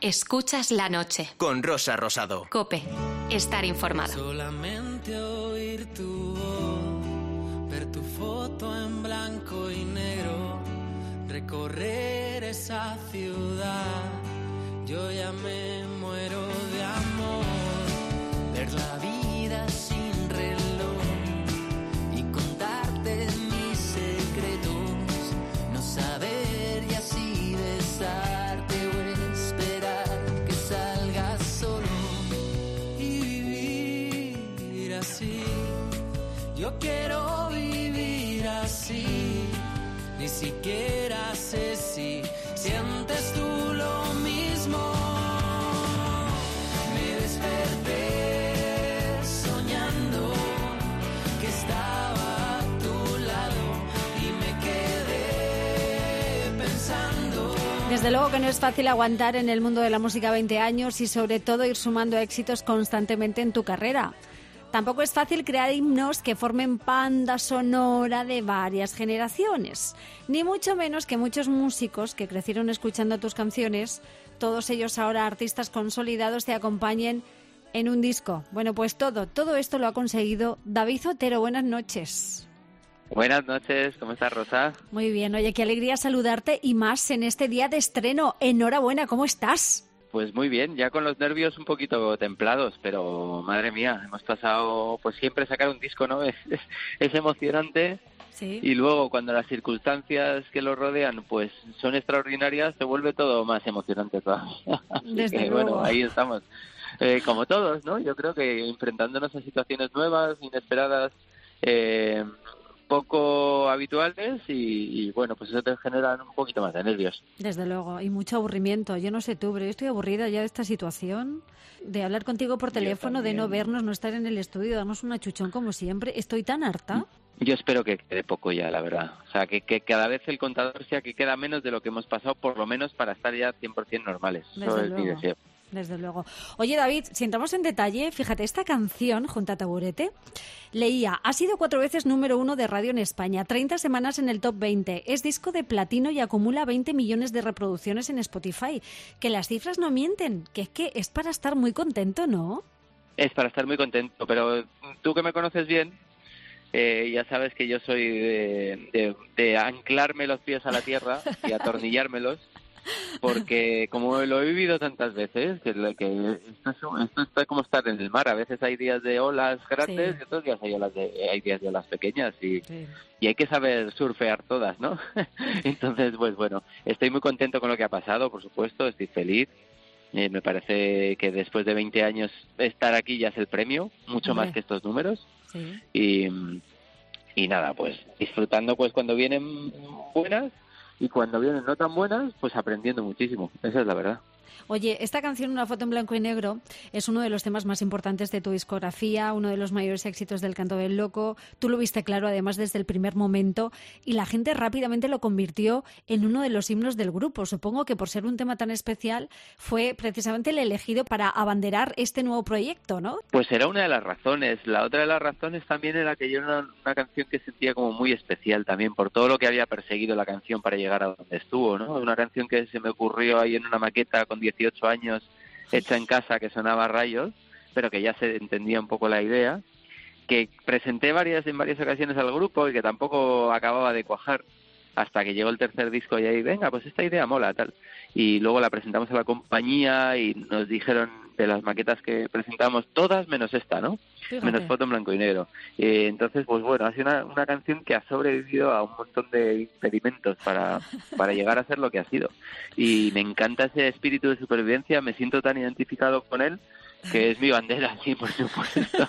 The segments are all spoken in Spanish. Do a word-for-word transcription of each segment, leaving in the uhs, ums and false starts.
Escuchas la noche. Con Rosa Rosado. COPE. Estar informado. Solamente oír tu voz, ver tu foto en blanco y negro, recorrer esa ciudad. Yo ya me muero de amor, ver la vida sin reloj y contarte mis secretos, no saber y así besarte o esperar que salgas solo y vivir así. Yo quiero vivir así, ni siquiera sé si sientes tú lo mismo. Me desperté soñando que estaba a tu lado y me quedé pensando. Desde luego que no es fácil aguantar en el mundo de la música veinte años y sobre todo ir sumando éxitos constantemente en tu carrera. Tampoco es fácil crear himnos que formen banda sonora de varias generaciones, ni mucho menos que muchos músicos que crecieron escuchando tus canciones, todos ellos ahora artistas consolidados, te acompañen en un disco. Bueno, pues todo, todo esto lo ha conseguido David Otero. Buenas noches. Buenas noches, ¿cómo estás, Rosa? Muy bien, oye, qué alegría saludarte y más en este día de estreno. Enhorabuena, ¿cómo estás? Pues muy bien, ya con los nervios un poquito templados, pero madre mía, hemos pasado, pues siempre sacar un disco, ¿no? Es, es, es emocionante. Sí. Y luego cuando las circunstancias que lo rodean pues son extraordinarias, se vuelve todo más emocionante todavía. Así Desde que luego. bueno, ahí estamos. Eh, como todos, ¿no? Yo creo que enfrentándonos a situaciones nuevas, inesperadas, eh, poco habituales y, y bueno, pues eso te genera un poquito más de nervios. Desde luego, y mucho aburrimiento. Yo no sé tú, pero yo estoy aburrida ya de esta situación, de hablar contigo por teléfono, de no vernos, no estar en el estudio, darnos un achuchón como siempre. Estoy tan harta. Yo espero que quede poco ya, la verdad. O sea, que, que cada vez el contador sea que queda menos de lo que hemos pasado, por lo menos para estar ya cien por ciento normales. Desde Eso es luego. mi deseo. Desde luego. Oye, David, si entramos en detalle, fíjate, esta canción, junto a Taburete, leía, ha sido cuatro veces número uno de radio en España, treinta semanas en el top veinte, es disco de platino y acumula veinte millones de reproducciones en Spotify. Que las cifras no mienten, que es que es para estar muy contento, ¿no? Es para estar muy contento, pero tú que me conoces bien, eh, ya sabes que yo soy de, de, de anclarme los pies a la tierra y atornillármelos. Porque como lo he vivido tantas veces, que, que esto, es, esto está como estar en el mar. A veces hay días de olas grandes, sí, y otros días hay, olas de, hay días de olas pequeñas y, sí, y hay que saber surfear todas, ¿no? Entonces, pues bueno, estoy muy contento con lo que ha pasado, por supuesto, estoy feliz. Eh, me parece que después de veinte años estar aquí ya es el premio, mucho Hombre. más que estos números. Sí. Y, y nada, pues disfrutando pues cuando vienen buenas. Y cuando vienen no tan buenas, pues aprendiendo muchísimo. Esa es la verdad. Oye, esta canción, Una foto en blanco y negro, es uno de los temas más importantes de tu discografía, uno de los mayores éxitos del Canto del Loco. Tú lo viste claro, además, desde el primer momento, y la gente rápidamente lo convirtió en uno de los himnos del grupo. Supongo que por ser un tema tan especial, fue precisamente el elegido para abanderar este nuevo proyecto, ¿no? Pues era una de las razones. La otra de las razones también era que yo era una, una canción que sentía como muy especial también, por todo lo que había perseguido la canción para llegar a donde estuvo, ¿no? Una canción que se me ocurrió ahí en una maqueta con dieciocho años, hecha en casa, que sonaba a rayos, pero que ya se entendía un poco la idea, que presenté varias en varias ocasiones al grupo y que tampoco acababa de cuajar, hasta que llegó el tercer disco y ahí, venga, pues esta idea mola, tal. Y luego la presentamos a la compañía y nos dijeron de las maquetas que presentamos, todas menos esta, ¿no? Fíjate. Menos Foto en blanco y negro. Eh, entonces, pues bueno, ha sido una, una canción que ha sobrevivido a un montón de impedimentos para, para llegar a ser lo que ha sido. Y me encanta ese espíritu de supervivencia, me siento tan identificado con él, que es mi bandera, sí, por supuesto.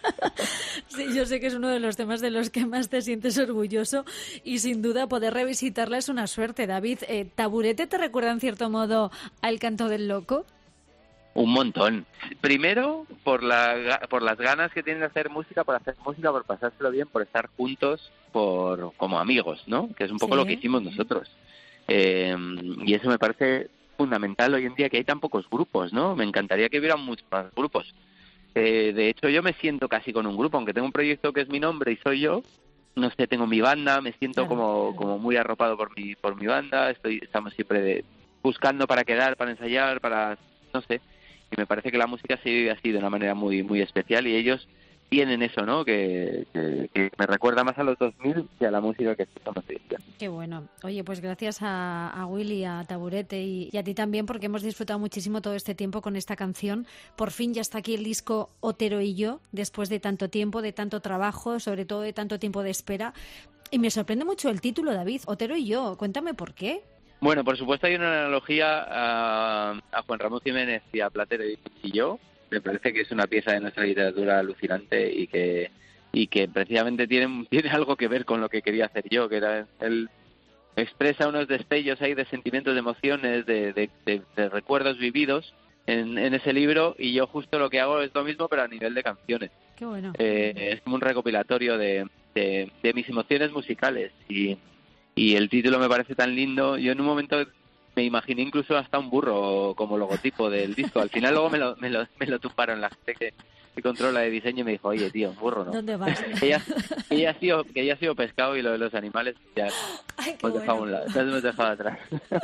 Sí, yo sé que es uno de los temas de los que más te sientes orgulloso y sin duda poder revisitarla es una suerte, David. Eh, ¿Taburete te recuerda en cierto modo al Canto del Loco? Un montón. Primero, por la por las ganas que tienen de hacer música, por hacer música, por pasárselo bien, por estar juntos, por como amigos, ¿no? Que es un poco Sí. lo que hicimos nosotros. Eh, y eso me parece fundamental hoy en día, que hay tan pocos grupos, ¿no? Me encantaría que hubiera muchos más grupos. Eh, de hecho, yo me siento casi con un grupo, aunque tengo un proyecto que es mi nombre y soy yo. No sé, tengo mi banda, me siento Claro, como claro. como muy arropado por mi por mi banda. Estoy estamos siempre de buscando para quedar, para ensayar, para, no sé, y me parece que la música se vive así de una manera muy muy especial y ellos tienen eso, ¿no? Que, que, que me recuerda más a los dos mil que a la música que escuchamos hoy en día. Qué bueno. Oye, pues gracias a, a Willy, a Taburete y, y a ti también, porque hemos disfrutado muchísimo todo este tiempo con esta canción. Por fin ya está aquí el disco Otero y yo, después de tanto tiempo, de tanto trabajo, sobre todo de tanto tiempo de espera. Y me sorprende mucho el título, David, Otero y yo. Cuéntame por qué. Bueno, por supuesto hay una analogía a, a Juan Ramón Jiménez y a Platero y yo. Me parece que es una pieza de nuestra literatura alucinante y que y que precisamente tiene, tiene algo que ver con lo que quería hacer yo, que era él expresa unos destellos ahí de sentimientos, de emociones, de, de, de, de recuerdos vividos en, en ese libro, y yo justo lo que hago es lo mismo pero a nivel de canciones. Qué bueno. Eh, es como un recopilatorio de, de, de mis emociones musicales y, y el título me parece tan lindo. Yo en un momento me imaginé incluso hasta un burro como logotipo del disco. Al final luego me lo, me lo, me lo tumbaron la gente que, que controla de diseño y me dijo, oye, tío, un burro no. ¿Dónde vas? que, ya, que, ya ha sido, que ya ha sido pescado y lo de los animales ya Ay, hemos dejado a un lado, nos hemos dejado atrás.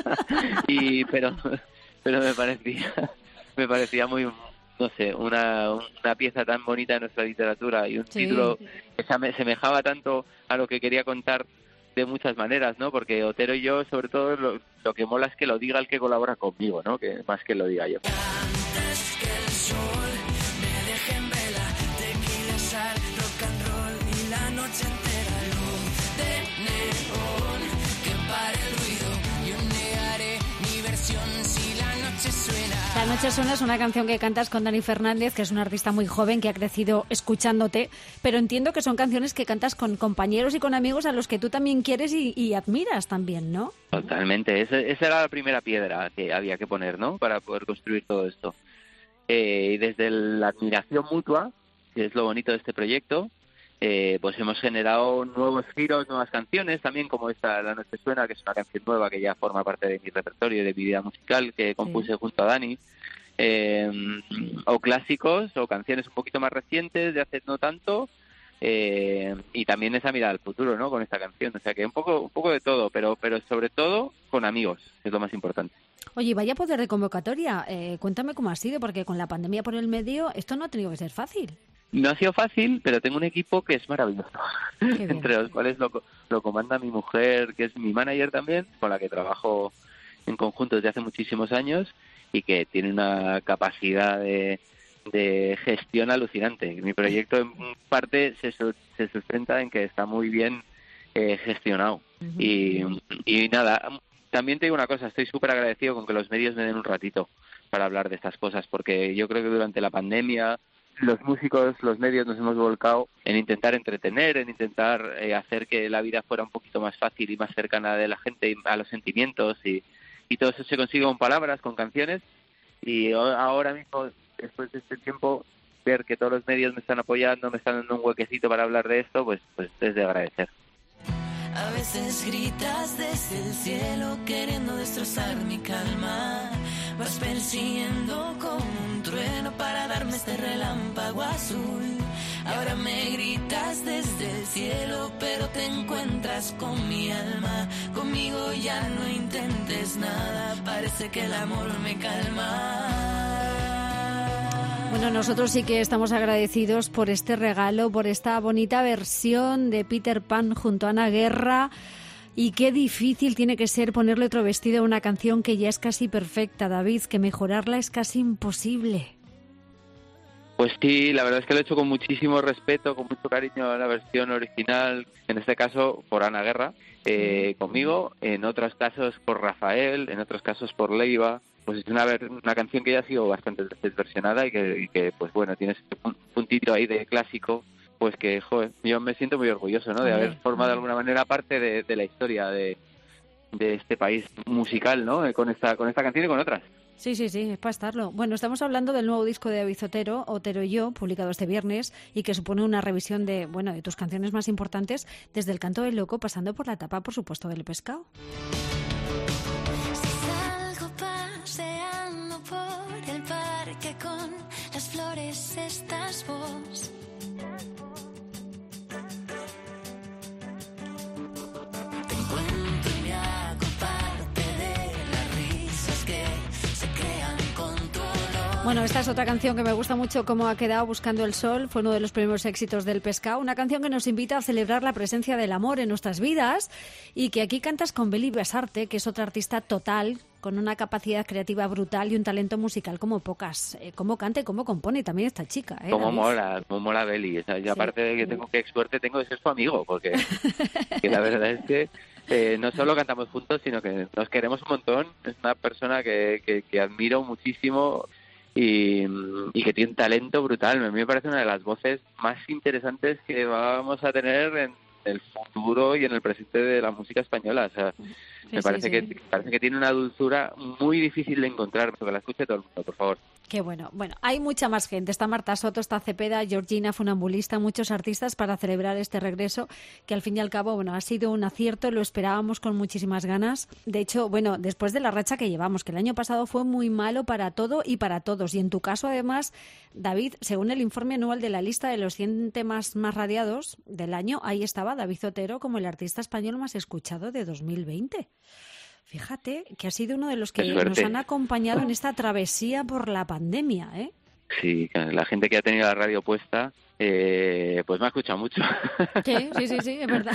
y pero pero me parecía me parecía muy, no sé, una, una pieza tan bonita de nuestra literatura y un Sí. título que se ame- semejaba tanto a lo que quería contar de muchas maneras, ¿no? Porque Otero y yo, sobre todo, lo, lo que mola es que lo diga el que colabora conmigo, ¿no? Que más que lo diga yo. Antes que el sol me deje en vela, tequila, sal, rock and roll y la noche entera luz de neón que pare el ruido. Yo negaré mi versión si la noche suena. La noche suena es una canción que cantas con Dani Fernández, que es un artista muy joven que ha crecido escuchándote, pero entiendo que son canciones que cantas con compañeros y con amigos a los que tú también quieres y, y admiras también, ¿no? Totalmente, esa, esa era la primera piedra que había que poner, ¿no? Para poder construir todo esto. Eh, y desde la admiración mutua, que es lo bonito de este proyecto, eh, pues hemos generado nuevos giros, nuevas canciones, también como esta La Noche Suena, que es una canción nueva que ya forma parte de mi repertorio y de mi vida musical, que compuse junto a Dani, eh, o clásicos, o canciones un poquito más recientes, de hace no tanto, eh, y también esa mirada al futuro, ¿no? Con esta canción, o sea que un poco, un poco de todo, pero, pero sobre todo con amigos, que es lo más importante. Oye, vaya poder de convocatoria. Eh, cuéntame cómo ha sido, porque con la pandemia por el medio esto no ha tenido que ser fácil. No ha sido fácil, pero tengo un equipo que es maravilloso, Qué bien. entre los cuales lo, lo comanda mi mujer, que es mi manager también, con la que trabajo en conjunto desde hace muchísimos años y que tiene una capacidad de, de gestión alucinante. Mi proyecto en parte se, su- se sustenta en que está muy bien eh, gestionado. Ujú. y, y nada, también te digo una cosa, estoy súper agradecido con que los medios me den un ratito para hablar de estas cosas, porque yo creo que durante la pandemia los músicos, los medios nos hemos volcado en intentar entretener, en intentar eh, hacer que la vida fuera un poquito más fácil y más cercana de la gente, y a los sentimientos, y, y todo eso se consigue con palabras, con canciones, y o- ahora mismo, después de este tiempo, ver que todos los medios me están apoyando, me están dando un huequecito para hablar de esto, pues, pues es de agradecer. A veces gritas desde el cielo queriendo destrozar mi calma. Vas persiguiendo como un trueno para darme este relámpago azul. Ahora me gritas desde el cielo, pero te encuentras con mi alma. Conmigo ya no intentes nada, parece que el amor me calma. Bueno, nosotros sí que estamos agradecidos por este regalo, por esta bonita versión de Peter Pan junto a Ana Guerra. Y qué difícil tiene que ser ponerle otro vestido a una canción que ya es casi perfecta, David, que mejorarla es casi imposible. Pues sí, la verdad es que lo he hecho con muchísimo respeto, con mucho cariño a la versión original, en este caso por Ana Guerra, eh, conmigo, en otros casos por Rafael, en otros casos por Leiva. Pues es una, ver- una canción que ya ha sido bastante veces versionada y que, y que, pues bueno, tiene ese pun- puntito ahí de clásico, pues que, joder, yo me siento muy orgulloso, ¿no? De Hombre, haber formado de alguna manera parte de, de la historia de, de este país musical, ¿no? Eh, Con esta, con esta canción y con otras. Sí, sí, sí, es para estarlo. Bueno, estamos hablando del nuevo disco de David Otero, Otero y yo, publicado este viernes, y que supone una revisión de, bueno, de tus canciones más importantes, desde El Canto del Loco, pasando por la tapa, por supuesto, del Pescado. Si salgo paseando por el parque con las flores, estás vos. Te encuentro y me hago parte de las risas Bueno, esta es otra canción que me gusta mucho, Cómo ha quedado, Buscando el sol. Fue uno de los primeros éxitos del Pescado. Una canción que nos invita a celebrar la presencia del amor en nuestras vidas y que aquí cantas con Beli Besarte, que es otra artista total, con una capacidad creativa brutal y un talento musical como pocas. Eh, cómo canta y cómo compone también esta chica. ¿eh, Cómo David? mola, cómo mola Beli. O sea, yo Sí. aparte de que tengo que suerte tengo de ser su amigo, porque que la verdad es que eh, no solo cantamos juntos, sino que nos queremos un montón. Es una persona que, que, que admiro muchísimo y, y que tiene un talento brutal. A mí me parece una de las voces más interesantes que vamos a tener en el futuro y en el presente de la música española. O sea, Sí, me sí, parece sí. que parece que tiene una dulzura muy difícil de encontrar. Que la escuche todo el mundo, por favor. Qué bueno. Bueno, hay mucha más gente. Está Marta Soto, está Cepeda, Georgina Funambulista, muchos artistas para celebrar este regreso, que al fin y al cabo, bueno, ha sido un acierto, lo esperábamos con muchísimas ganas. De hecho, bueno, después de la racha que llevamos, que el año pasado fue muy malo para todo y para todos. Y en tu caso, además, David, según el informe anual de la lista de los cien temas más radiados del año, ahí estaba David Otero como el artista español más escuchado de dos mil veinte. Fíjate que ha sido uno de los que Qué suerte. nos han acompañado en esta travesía por la pandemia, ¿eh? Sí, la gente que ha tenido la radio puesta, eh, pues me ha escuchado mucho. Sí, sí, sí, sí, es verdad.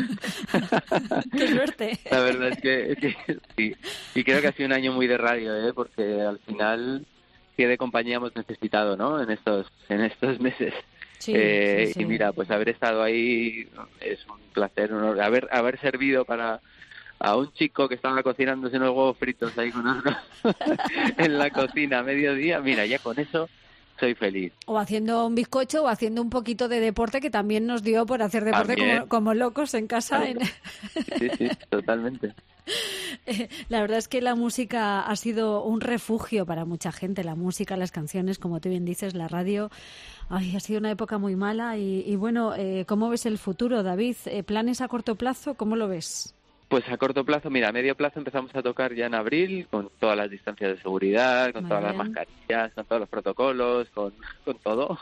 Qué suerte. La verdad es que, que sí. Y creo que ha sido un año muy de radio, ¿eh? Porque al final, qué de compañía hemos necesitado, ¿no? En estos, en estos meses. Sí, eh, sí, sí. Y mira, pues haber estado ahí es un placer, un honor. Haber, haber servido para a un chico que estaba cocinándose unos huevos fritos ahí con unos en la cocina a mediodía, mira, ya con eso soy feliz. O haciendo un bizcocho o haciendo un poquito de deporte, que también nos dio por hacer deporte También. como, como locos en casa. En... Sí, sí, totalmente. La verdad es que la música ha sido un refugio para mucha gente. La música, las canciones, como tú bien dices, la radio. Ay, ha sido una época muy mala. Y, y bueno, eh, ¿cómo ves el futuro, David? Eh, ¿Planes a corto plazo? ¿Cómo lo ves? Pues a corto plazo, mira, a medio plazo empezamos a tocar ya en abril con todas las distancias de seguridad, con Muy todas bien. las mascarillas, con todos los protocolos, con, con todo.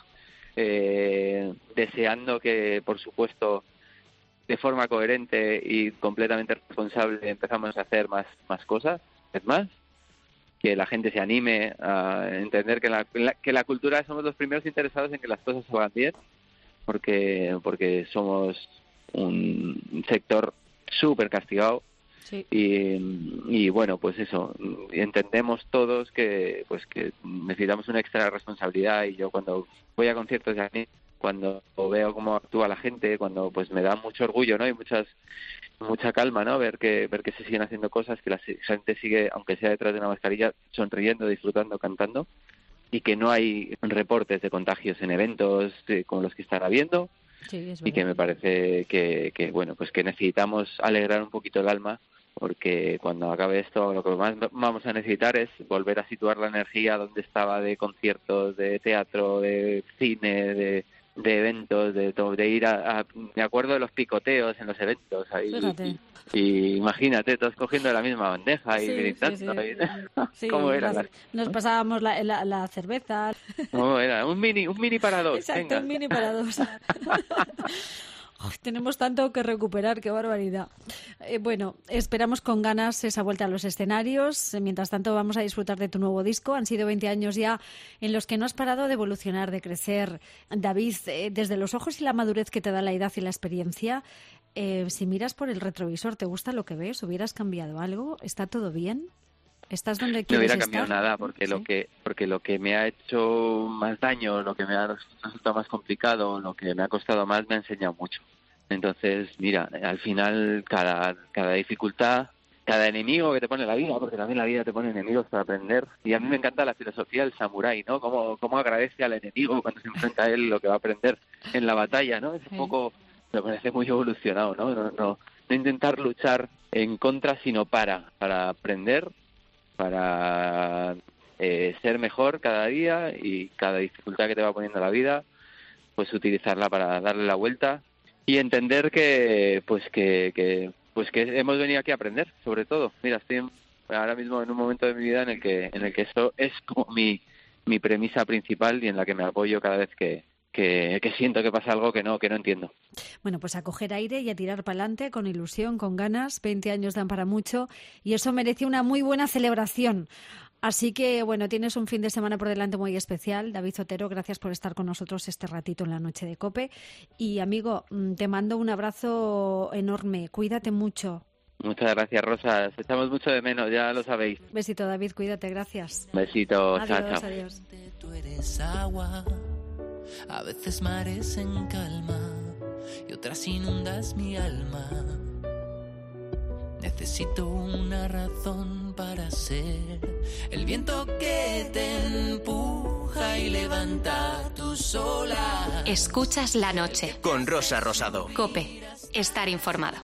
Eh, deseando que, por supuesto, de forma coherente y completamente responsable empezamos a hacer más, más cosas, es más, que la gente se anime a entender que la, la- que la cultura somos los primeros interesados en que las cosas se hagan bien, porque, porque somos un sector súper castigado. Sí. Y, y bueno, pues eso, entendemos todos que pues que necesitamos una extra responsabilidad, y yo cuando voy a conciertos de anime, cuando veo cómo actúa la gente, cuando pues me da mucho orgullo, ¿no? Y muchas mucha calma, ¿no? Ver que ver que se siguen haciendo cosas, que la gente sigue, aunque sea detrás de una mascarilla, sonriendo, disfrutando, cantando, y que no hay reportes de contagios en eventos eh, como los que están habiendo. Sí, es Y que verdad. me parece que, que bueno, pues que necesitamos alegrar un poquito el alma, porque cuando acabe esto lo que más vamos a necesitar es volver a situar la energía donde estaba, de conciertos, de teatro, de cine, de, de eventos, de todo, de ir a, a- me acuerdo de los picoteos en los eventos ahí. Fíjate. Y, y imagínate, todos cogiendo la misma bandeja y Sí, gritando. sí, y- sí. Sí, ¿Cómo era? las- nos pasábamos la, la, la cerveza. ¿Cómo era? Un mini, un mini para dos. Exacto, venga. un mini para dos. Uf, tenemos tanto que recuperar, qué barbaridad. Eh, bueno, esperamos con ganas esa vuelta a los escenarios. Eh, Mientras tanto, vamos a disfrutar de tu nuevo disco. Han sido veinte años ya en los que no has parado de evolucionar, de crecer. David, eh, desde los ojos y la madurez que te da la edad y la experiencia, eh, si miras por el retrovisor, ¿te gusta lo que ves? ¿Hubieras cambiado algo? ¿Está todo bien? ¿Estás donde No quieres hubiera estar? cambiado nada, porque lo Sí. que porque lo que me ha hecho más daño, lo que me ha resultado más complicado, lo que me ha costado más, me ha enseñado mucho. Entonces, mira, al final cada cada dificultad, cada enemigo que te pone la vida, porque también la vida te pone enemigos para aprender. Y a mí me encanta la filosofía del samurái, ¿no? Cómo, cómo agradece al enemigo cuando se enfrenta a él lo que va a aprender en la batalla, ¿no? Es un Sí. poco, me parece muy evolucionado, ¿no? No, no, no intentar luchar en contra, sino para, para aprender, para eh, ser mejor cada día, y cada dificultad que te va poniendo la vida, pues utilizarla para darle la vuelta y entender que pues que, que pues que hemos venido aquí a aprender, sobre todo. Mira, estoy en- ahora mismo en un momento de mi vida en el que en el que eso es como mi mi premisa principal y en la que me apoyo cada vez que que, que siento que pasa algo que no, que no entiendo. Bueno, pues a coger aire y a tirar para adelante con ilusión, con ganas. veinte años dan para mucho y eso merece una muy buena celebración. Así que, bueno, tienes un fin de semana por delante muy especial. David Otero, gracias por estar con nosotros este ratito en la noche de COPE. Y, amigo, te mando un abrazo enorme. Cuídate mucho. Muchas gracias, Rosa. Os echamos mucho de menos, ya lo sabéis. Besito, David, cuídate, gracias. Besito, adiós, chao, chao. Adiós. Tú eres agua, a veces mares en calma y otras inundas mi alma. Necesito una razón para ser el viento que te empuja y levanta tu sola. Escuchas la noche. Con Rosa Rosado. COPE. Estar informado.